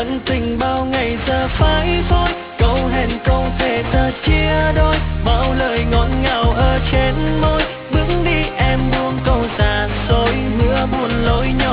ân tình bao ngày giờ phai phôi, câu hẹn câu thề giờ chia đôi, bao lời ngọt ngào ở trên môi. Bước đi em buông câu xa xôi, mưa buồn lối nhỏ